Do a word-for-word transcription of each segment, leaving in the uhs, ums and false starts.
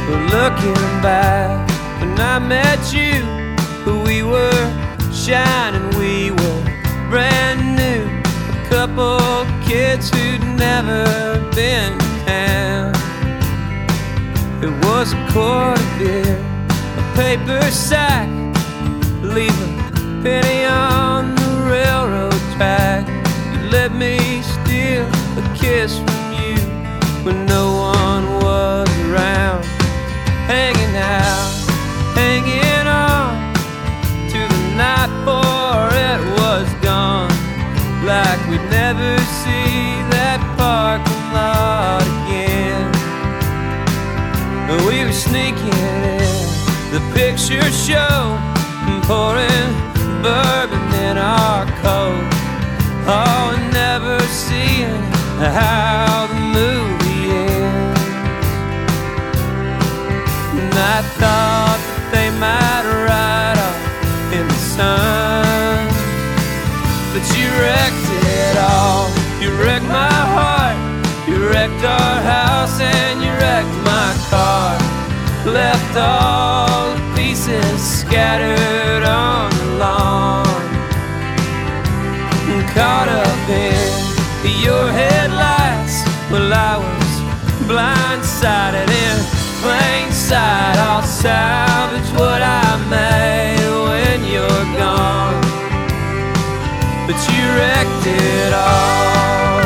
But looking back, when I met you, we were shining, we were brand new. A couple kids who'd never been to town. It was a quart of beer, a paper sack, leave a penny on the railroad track. You let me steal a kiss from you when no one was around. Hanging out, hanging on to the night before it was gone. Like we'd never see that parking lot again. We were sneaking in the picture show, pouring bourbon in our coat. Oh, and never seeing how the movie ends. And I thought that they might ride off in the sun, but you wrecked it all. You wrecked my heart, you wrecked our house, and you wrecked my car. Left all the pieces scattered on the lawn. Caught up in your headlights, well I was blindsided in plain sight. I'll salvage what I made when you're gone, but you wrecked it all.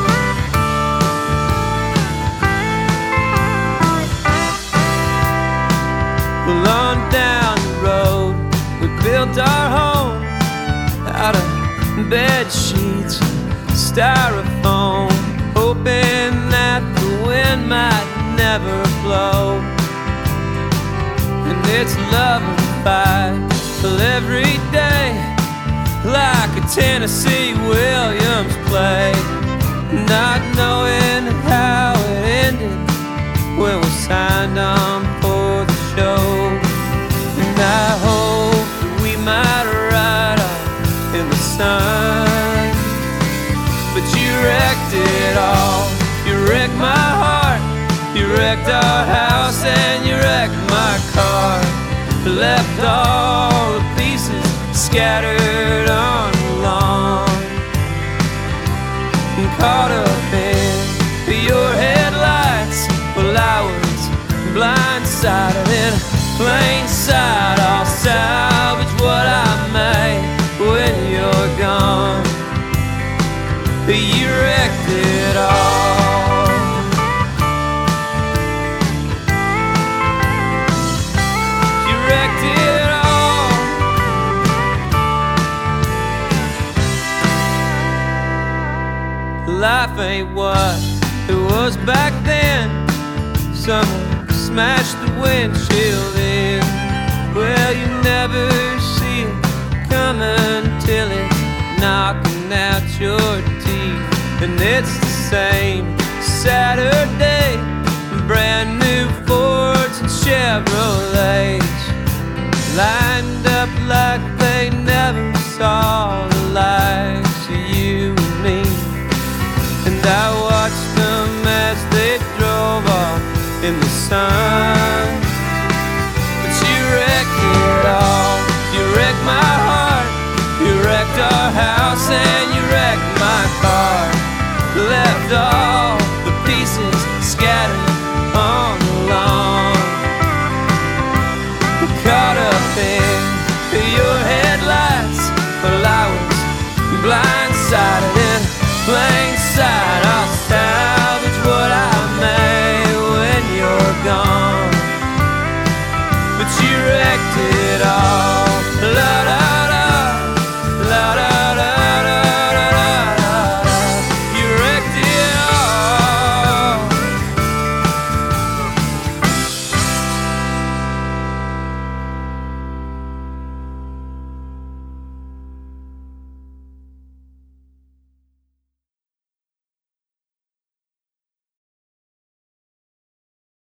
Well, on down the road, we built our home out of bed sheets, styrofoam, hoping that the wind might never blow. And it's love and fight till every day, like a Tennessee Williams play, not knowing how it ended when we signed on for the show. And I hope that we might ride off in the sun, but you wrecked it all. You wrecked my heart, you wrecked our house, and you wrecked my car. Left all the pieces scattered on the lawn. Caught up in your headlights, well I was blindsided in plain sight. I'll salvage what I made when you're gone. You wrecked it all. You wrecked it all. Life ain't what it was back then. Someone smashed the windshield in. Well, you never see it coming till it's knocking out your teeth. And it's the same Saturday, brand new Fords and Chevrolets, lined up like they never saw the likes of you and me. And I watched them as they drove off in the sun. But you wrecked it all. You wrecked my heart, you wrecked our house, and